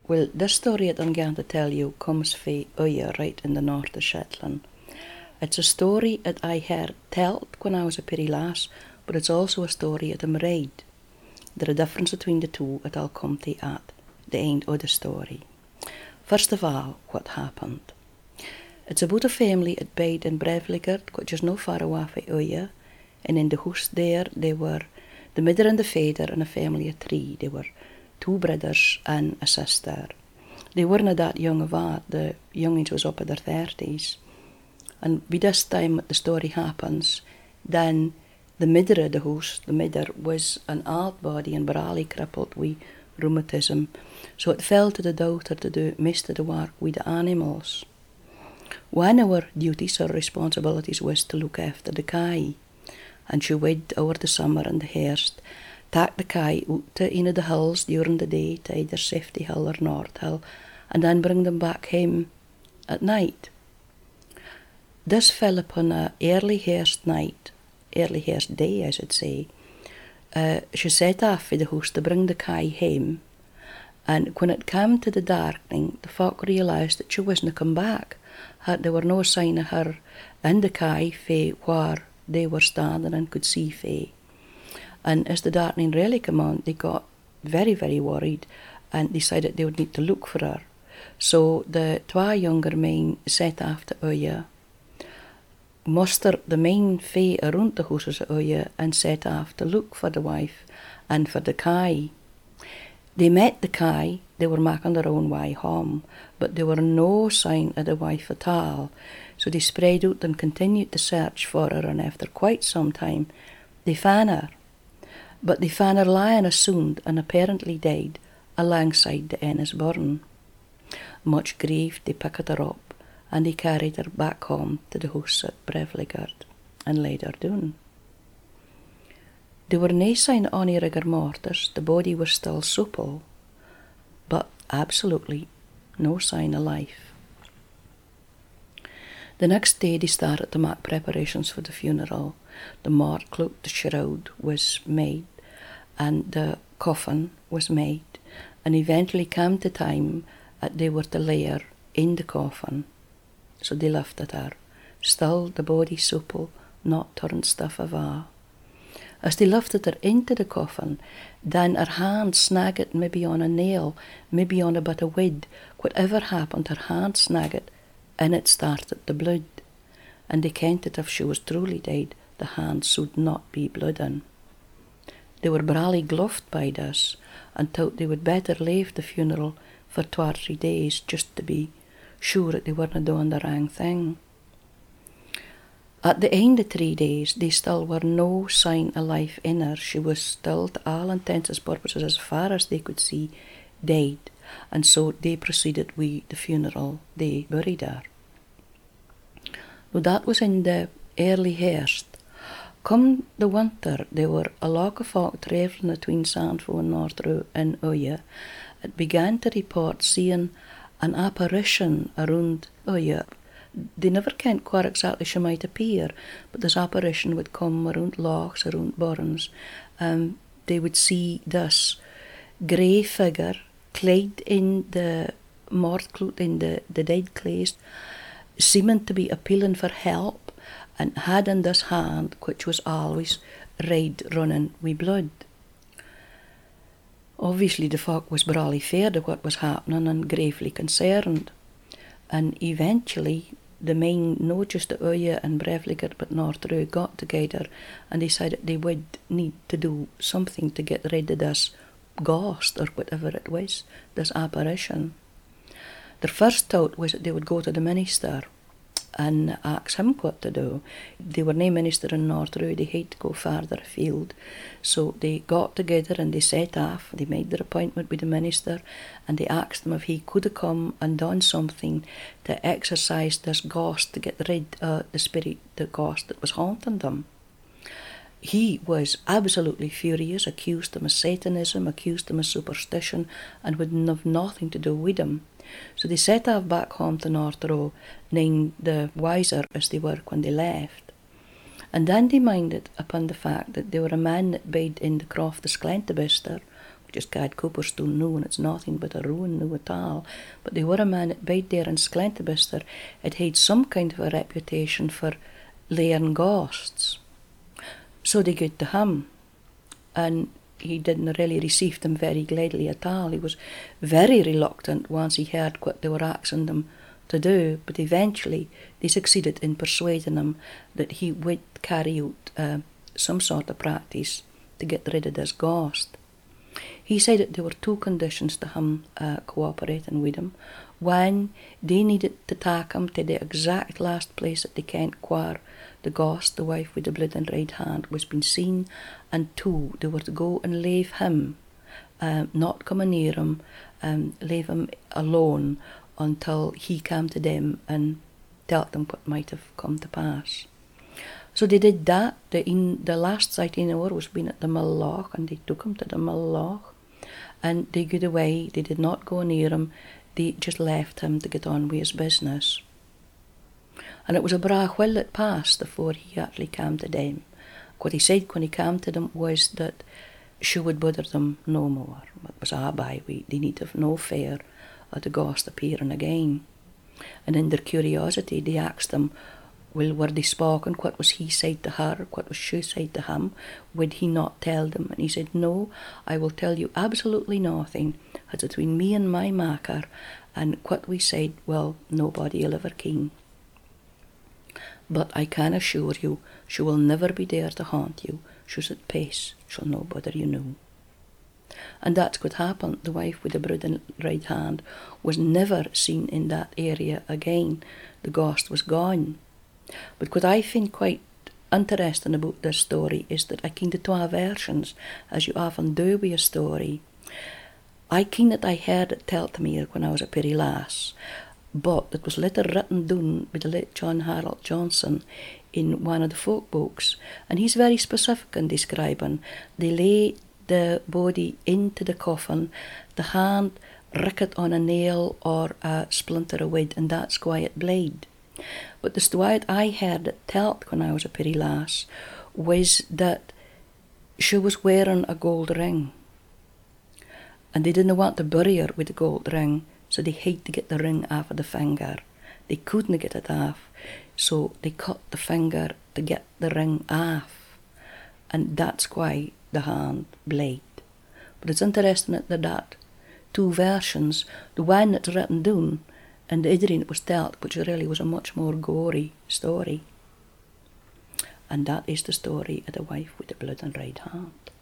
Well, this story that I'm going to tell you comes from Uya, right in the north of Shetland. It's a story that I heard told when I was a pretty lass, but it's also a story that I'm read. There's a difference between the two that I'll come to at the end of the story. First of all, what happened? It's about a family that bide in Brevligard, which is no far away from Uya, and in the house there, they were the mother and the father and a family of three. They were two brothers and a sister. They weren't that young of age. The youngins was up in their 30s. And by this time the story happens, then the mother of the house, the mother was an old body and barely crippled with rheumatism. So it fell to the daughter to do most of the work with the animals. One of her duties or responsibilities was to look after the kye. And she would, over the summer and the harvest, take the kye out to one of the hills during the day, to either Safety Hill or North Hill, and then bring them back home at night. This fell upon a early harvest night, early harvest day, I should say. She set off for the house to bring the kye home, and when it came to the darkening, the folk realised that she wasn't come back. There were no sign of her in the kye for where they were standing and could see fae. And as the darkening really came on, they got very, very worried and decided they would need to look for her. So the two younger men set off to Uya, mustered the main fae around the houses of Uya and set off to look for the wife and for the kye. They met the kye, they were making their own way home, but there were no sign of the wife at all. So they spread out and continued to search for her, and after quite some time they found her. But they found her lying assumed and apparently died alongside the Ennis burn. Much grieved, they picked her up and they carried her back home to the house at Brevligard and laid her down. There were no sign of any rigor mortis, the body was still supple, but absolutely no sign of life. The next day they started to make preparations for the funeral. The mourning cloak, the shroud was made, and the coffin was made, and eventually came the time that they were to lay her in the coffin. So they lifted her, still the body supple, not turned stiff away. As they lifted her into the coffin, then her hand snagged maybe on a nail, maybe on a bit of wood. Whatever happened, her hand snagged, and it started to blood. And they kent that if she was truly dead, the hand should not be blooding. They were brawly gloved by this, and thought they would better leave the funeral for 2 or 3 days, just to be sure that they weren't doing the wrong thing. At the end of 3 days, there still were no sign of life in her. She was still, to all intents and purposes, as far as they could see, dead. And so they proceeded with the funeral. They buried her. Now that was in the early harvest. Come the winter, there were a lot of folk travelling between Sandford and Northrow and Uya. It began to report seeing an apparition around Uya. They never kent where exactly she might appear, but this apparition would come around lochs, around burns. They would see this grey figure clad in the moordkloot, in the dead clothes, seeming to be appealing for help, and had in this hand, which was always red running with blood. Obviously the folk was brawly feared of what was happening and gravely concerned. And eventually the men, not just the Uya and Brevligard but Northrow, got together and decided they would need to do something to get rid of this ghost or whatever it was, this apparition. Their first thought was that they would go to the minister and ask him what to do. They were no minister in Northrow, they had to go farther afield. So they got together and they set off, they made their appointment with the minister, and they asked him if he could have come and done something to exorcise this ghost, to get rid of the spirit, the ghost that was haunting them. He was absolutely furious, accused them of Satanism, accused them of superstition, and would have nothing to do with him. So they set off back home to Northrow, none the wiser as they were when they left. And then they minded upon the fact that they were a man that bade in the croft of Sklentebister, just called Cooperstown now, and it's nothing but a ruin now at all. But they were a man that bide there in Sklentebister. It had some kind of a reputation for laying ghosts. So they got to him, and he didn't really receive them very gladly at all. He was very reluctant once he heard what they were asking them to do, but eventually they succeeded in persuading him that he would carry out some sort of practice to get rid of this ghost. He said that there were two conditions to him cooperating with him. One, they needed to take him to the exact last place that they can't where the ghost, the wife with the blood and red hand, was been seen, and two, they were to go and leave him, not come near him, leave him alone until he came to them and tell them what might have come to pass. So they did that. The last sight in hour was been at the Mill Loch, and they took him to the Mill Loch, and they got away. They did not go near him. They just left him to get on with his business. And it was a bra while that passed before he actually came to them. What he said when he came to them was that she would bother them no more. It was they need have no fear of the ghost appearing again. And in their curiosity, they asked him, well, were they spoken? What was he said to her? What was she said to him? Would he not tell them? And he said, no, I will tell you absolutely nothing. It's between me and my maker, and what we said, well, nobody will ever ken. But I can assure you, she will never be there to haunt you. She's at peace. She'll no bother you no. And that's what happened. The wife with the blood and red hand was never seen in that area again. The ghost was gone. But what I find quite interesting about this story is that I ken the two versions, as you often do with a story. I ken that I heard it told to me when I was a pretty lass, but it was later written down by the late John Harold Johnson in one of the folk books, and he's very specific in describing. They lay the body into the coffin, the hand ricket on a nail or a splinter of wood, and that's why it bled. But the story I heard it told when I was a pretty lass was that she was wearing a gold ring, and they didn't want to bury her with the gold ring, so they had to get the ring off of the finger. They couldn't get it off, so they cut the finger to get the ring off, and that's why the hand bled. But it's interesting that two versions, the one that's written down and the other that was told, which really was a much more gory story. And that is the story of the wife with the blood and red hand.